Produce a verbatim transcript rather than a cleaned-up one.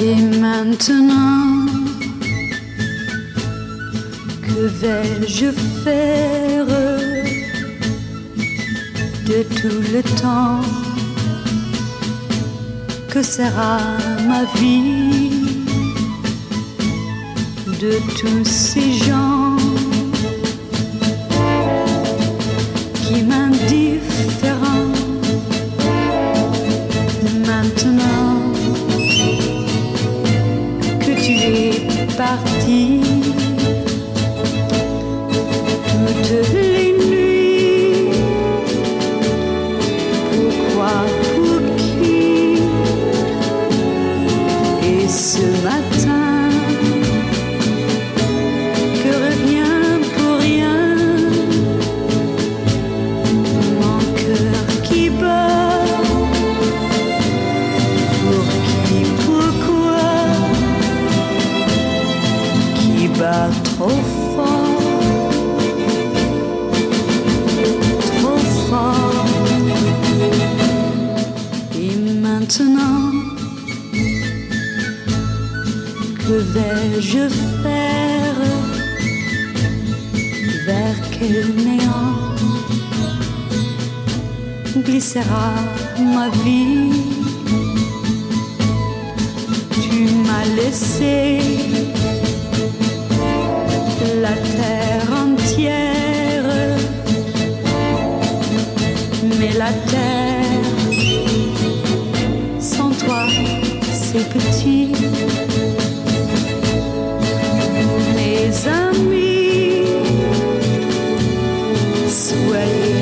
Et maintenant, que vais-je faire de tout le temps? Que sera ma vie de tous ces gens qui m'indiffèrent maintenant que tu es parti? Toutes les nuits, pourquoi, pour qui? Et ce matin, que revient pour rien, mon cœur qui bat. Pour qui, pourquoi? Qui bat trop fort, trop fort. Et maintenant, que vais-je faire? Vers quel néant glissera ma vie? Tu m'as laissé la terre entière, mais la terre sans toi c'est petit. Mes amis, soyez